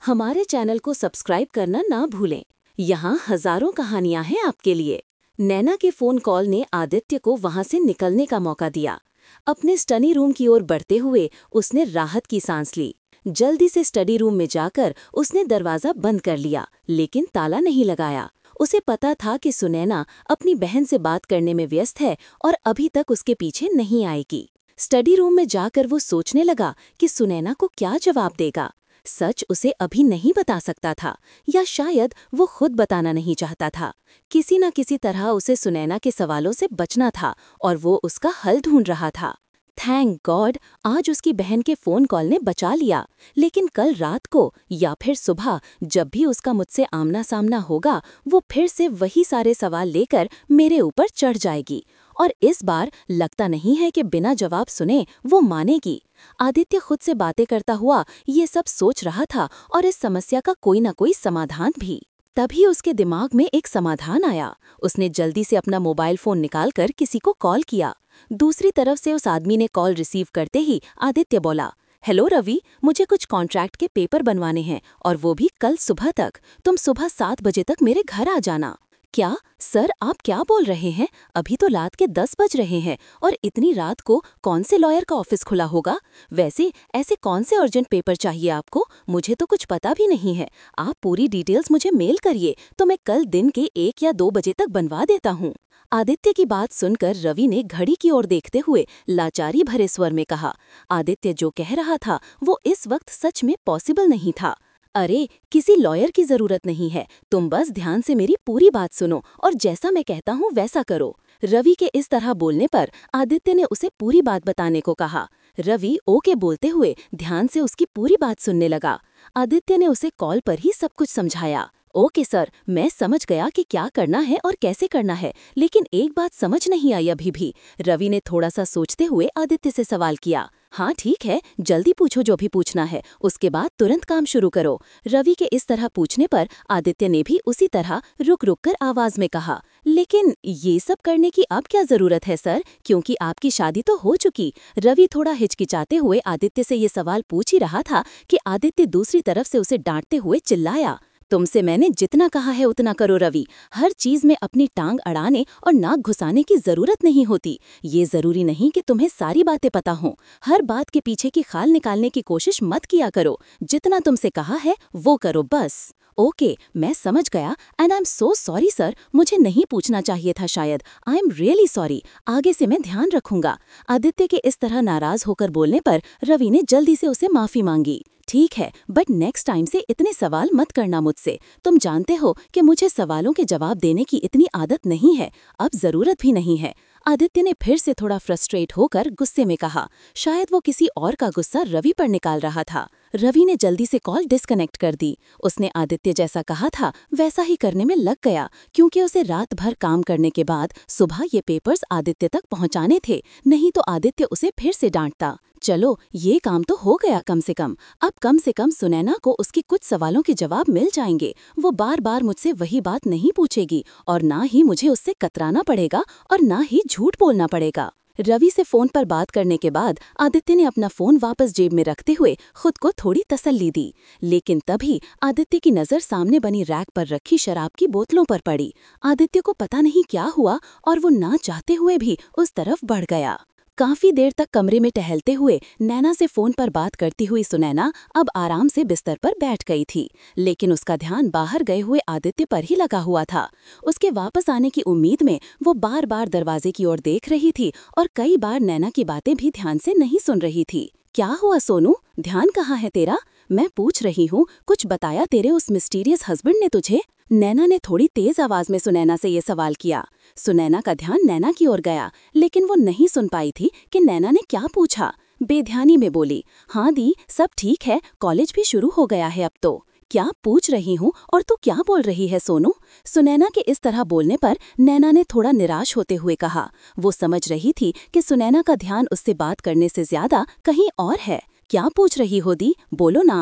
हमारे चैनल को सब्सक्राइब करना ना भूलें। यहाँ हजारों कहानियां हैं आपके लिए। नैना के फोन कॉल ने आदित्य को वहां से निकलने का मौका दिया। अपने स्टडी रूम की ओर बढ़ते हुए उसने राहत की सांस ली। जल्दी से स्टडी रूम में जाकर उसने दरवाजा बंद कर लिया, लेकिन ताला नहीं लगाया। उसे पता था कि सुनैना अपनी बहन से बात करने में व्यस्त है और अभी तक उसके पीछे नहीं आएगी। स्टडी रूम में जाकर वो सोचने लगा कि सुनैना को क्या जवाब देगा। सच उसे अभी नहीं बता सकता था, या शायद वो खुद बताना नहीं चाहता था। किसी न किसी तरह उसे सुनैना के सवालों से बचना था और वो उसका हल ढूंढ रहा था। थैंक गॉड, आज उसकी बहन के फोन कॉल ने बचा लिया। लेकिन कल रात को या फिर सुबह जब भी उसका मुझसे आमना सामना होगा, वो फिर से वही सारे सवाल लेकर मेरे ऊपर चढ़ जाएगी। और इस बार लगता नहीं है कि बिना जवाब सुने वो मानेगी। आदित्य खुद से बातें करता हुआ ये सब सोच रहा था, और इस समस्या का कोई ना कोई समाधान भी। तभी उसके दिमाग में एक समाधान आया। उसने जल्दी से अपना मोबाइल फोन निकालकर किसी को कॉल किया। दूसरी तरफ से उस आदमी ने कॉल रिसीव करते ही आदित्य बोला, हेलो रवि, मुझे कुछ कॉन्ट्रैक्ट के पेपर बनवाने हैं, और वो भी कल सुबह तक। तुम सुबह 7 बजे तक मेरे घर आ जाना। क्या सर, आप क्या बोल रहे हैं? अभी तो रात के 10 बज रहे हैं, और इतनी रात को कौन से लॉयर का ऑफिस खुला होगा? वैसे ऐसे कौन से अर्जेंट पेपर चाहिए आपको? मुझे तो कुछ पता भी नहीं है। आप पूरी डिटेल्स मुझे मेल करिए, तो मैं कल दिन के 1 या 2 बजे तक बनवा देता हूँ। आदित्य की बात सुनकर रवि ने घड़ी की ओर देखते हुए लाचारी भरे स्वर में कहा, आदित्य जो कह रहा था वो इस वक्त सच में पॉसिबल नहीं था। अरे, किसी लॉयर की जरूरत नहीं है, तुम बस ध्यान से मेरी पूरी बात सुनो और जैसा मैं कहता हूँ वैसा करो। रवि के इस तरह बोलने पर आदित्य ने उसे पूरी बात बताने को कहा। रवि ओके बोलते हुए ध्यान से उसकी पूरी बात सुनने लगा। आदित्य ने उसे कॉल पर ही सब कुछ समझाया। ओके सर, मैं समझ गया कि क्या करना है और कैसे करना है, लेकिन एक बात समझ नहीं आई अभी भी। रवि ने थोड़ा सा सोचते हुए आदित्य से सवाल किया। हाँ ठीक है, जल्दी पूछो जो भी पूछना है, उसके बाद तुरंत काम शुरू करो। रवि के इस तरह पूछने पर आदित्य ने भी उसी तरह रुक रुक कर आवाज में कहा, लेकिन ये सब करने की अब क्या जरूरत है सर, क्योंकि आपकी शादी तो हो चुकी। रवि थोड़ा हिचकिचाते हुए आदित्य से ये सवाल पूछ ही रहा था कि आदित्य दूसरी तरफ से उसे डांटते हुए चिल्लाया, तुमसे मैंने जितना कहा है उतना करो रवि। हर चीज में अपनी टांग अड़ाने और नाक घुसाने की जरूरत नहीं होती। ये जरूरी नहीं कि तुम्हें सारी बातें पता हों। हर बात के पीछे की खाल निकालने की कोशिश मत किया करो। जितना तुमसे कहा है वो करो बस। ओके, मैं समझ गया, and I am so sorry sir, मुझे नहीं पूछना चाहिए था शायद। आई एम रियली सॉरी, आगे से मैं ध्यान रखूंगा। आदित्य के इस तरह नाराज होकर बोलने पर रवि ने जल्दी से उसे माफी मांगी। ठीक है, बट नेक्स्ट टाइम से इतने सवाल मत करना मुझसे। तुम जानते हो कि मुझे सवालों के जवाब देने की इतनी आदत नहीं है, अब जरूरत भी नहीं है। आदित्य ने फिर से थोड़ा फ्रस्ट्रेट होकर गुस्से में कहा। शायद वो किसी और का गुस्सा रवि पर निकाल रहा था। रवि ने जल्दी से कॉल डिस्कनेक्ट कर दी। उसने आदित्य जैसा कहा था वैसा ही करने में लग गया, क्योंकि उसे रात भर काम करने के बाद सुबह ये पेपर्स आदित्य तक पहुंचाने थे, नहीं तो आदित्य उसे फिर से डांटता। चलो, ये काम तो हो गया कम से कम। अब कम से कम सुनैना को उसके कुछ सवालों के जवाब मिल जाएंगे। वो बार बार मुझसे वही बात नहीं पूछेगी, और ना ही मुझे उससे कतराना पड़ेगा और ना ही झूठ बोलना पड़ेगा। रवि से फोन पर बात करने के बाद आदित्य ने अपना फोन वापस जेब में रखते हुए खुद को थोड़ी तसल्ली दी। लेकिन तभी आदित्य की नजर सामने बनी रैक पर रखी शराब की बोतलों पर पड़ी। आदित्य को पता नहीं क्या हुआ, और वो ना चाहते हुए भी उस तरफ बढ़ गया। काफी देर तक कमरे में टहलते हुए नैना से फोन पर बात करती हुई सुनैना अब आराम से बिस्तर पर बैठ गई थी, लेकिन उसका ध्यान बाहर गए हुए आदित्य पर ही लगा हुआ था। उसके वापस आने की उम्मीद में वो बार बार दरवाजे की ओर देख रही थी, और कई बार नैना की बातें भी ध्यान से नहीं सुन रही थी। क्या हुआ सोनू, ध्यान कहाँ है तेरा? मैं पूछ रही हूँ, कुछ बताया तेरे उस मिस्टीरियस हस्बैंड ने तुझे? नैना ने थोड़ी तेज आवाज में सुनैना से ये सवाल किया। सुनैना का ध्यान नैना की ओर गया, लेकिन वो नहीं सुन पाई थी कि नैना ने क्या पूछा। बेध्यानी में बोली, हाँ दी, सब ठीक है, कॉलेज भी शुरू हो गया है अब तो। क्या पूछ रही हूँ और तू क्या बोल रही है सोनू? सुनैना के इस तरह बोलने पर नैना ने थोड़ा निराश होते हुए कहा। वो समझ रही थी कि सुनैना का ध्यान उससे बात करने से ज्यादा कहीं और है। क्या पूछ रही हो दी, बोलो ना आप।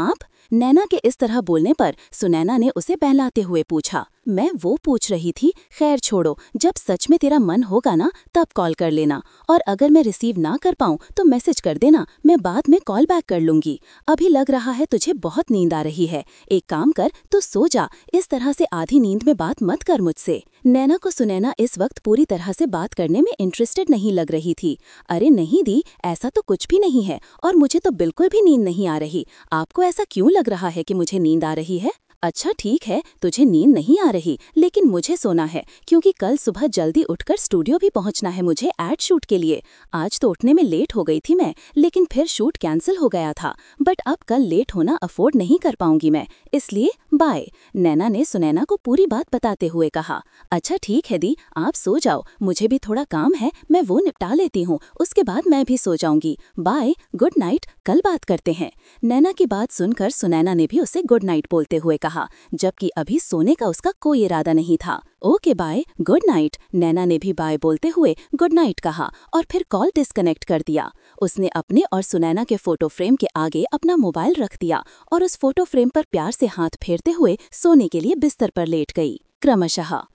नैना के इस तरह बोलने पर सुनैना ने उसे बहलाते हुए पूछा, मैं वो पूछ रही थी, खैर छोड़ो, जब सच में तेरा मन होगा ना तब कॉल कर लेना, और अगर मैं रिसीव ना कर पाऊँ तो मैसेज कर देना, मैं बाद में कॉल बैक कर लूंगी। अभी लग रहा है तुझे बहुत नींद आ रही है, एक काम कर, तू सो जा, इस तरह से आधी नींद में बात मत कर मुझसे। नैना को सुनैना इस वक्त पूरी तरह से बात करने में इंटरेस्टेड नहीं लग रही थी। अरे नहीं दी, ऐसा तो कुछ भी नहीं है, और मुझे तो बिल्कुल भी नींद नहीं आ रही। आपको ऐसा क्यों लग रहा है कि मुझे नींद आ रही है? अच्छा ठीक है, तुझे नींद नहीं आ रही, लेकिन मुझे सोना है, क्योंकि कल सुबह जल्दी उठकर स्टूडियो भी पहुंचना है मुझे एड शूट के लिए। आज तो उठने में लेट हो गई थी मैं, लेकिन फिर शूट कैंसिल हो गया था, बट अब कल लेट होना अफोर्ड नहीं कर पाऊंगी मैं, इसलिए बाय। नैना ने सुनैना को पूरी बात बताते हुए कहा। अच्छा ठीक है दी, आप सो जाओ, मुझे भी थोड़ा काम है, मैं वो निपटा लेती हूँ, उसके बाद मैं भी सो जाऊंगी। बाय, गुड नाइट, कल बात करते हैं। नैना की बात सुनकर सुनैना ने भी उसे गुड नाइट बोलते हुए कहा, जबकि अभी सोने का उसका कोई इरादा नहीं था। Okay bye, good night. Naina ने भी बाय बोलते हुए गुड नाइट कहा और फिर कॉल डिस्कनेक्ट कर दिया। उसने अपने और सुनैना के फोटो फ्रेम के आगे अपना मोबाइल रख दिया और उस फोटो फ्रेम पर प्यार से हाथ फेरते हुए सोने के लिए बिस्तर पर लेट गई। क्रमशः